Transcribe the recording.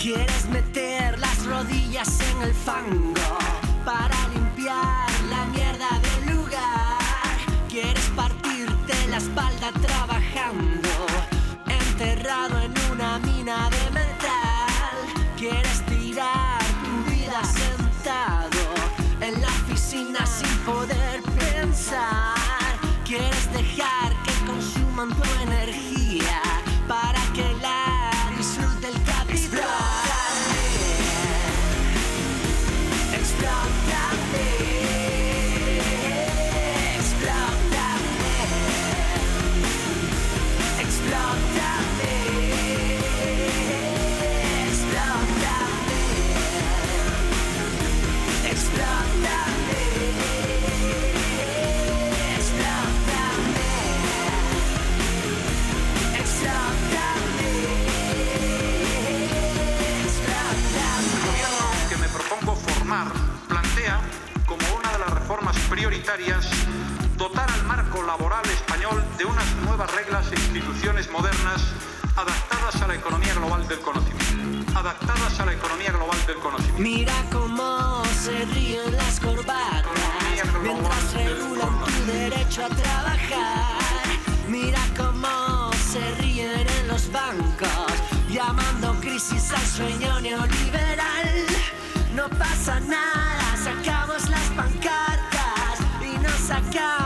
Quieres meter las rodillas en el fango para limpiar la mierda del lugar. Quieres partirte la espalda trabajando, enterrado en una mina de metal. Quieres tirar tu vida sentado en la oficina sin poder pensar. Quieres dejar que consuman tu energía para que la disfrute el capital. Explótame, explótame, explótame, explótame, explótame, explótame, explótame, explótame. El gobierno que me propongo formar plantea como una de las reformas prioritarias dotar al marco laboral español de unas nuevas reglas e instituciones modernas adaptadas a la economía global del conocimiento. Adaptadas a la economía global del conocimiento. Mira cómo se ríen las corbatas mientras regulan tu derecho a trabajar. Mira cómo se ríen en los bancos llamando crisis al sueño neoliberal. No pasa nada, sacamos las pancartas y nos sacamos